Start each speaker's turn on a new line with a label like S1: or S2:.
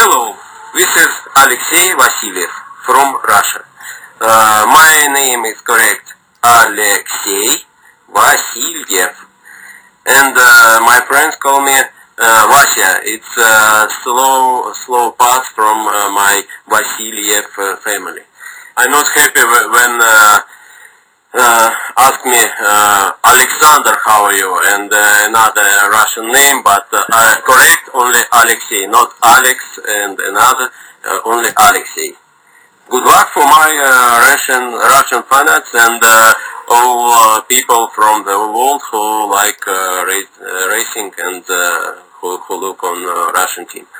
S1: Hello, this is Alexey Vasilyev from Russia. My name is correct, Alexey Vasilyev, and my friends call me Vasya. It's a slow path from my Vasilyev family. I'm not happy when ask me Alexander, how are you, and another Russian name, but correct only Alexey, not Alex and another, only Alexey. Good luck for my Russian fans and all people from the world who like racing and who look on Russian team.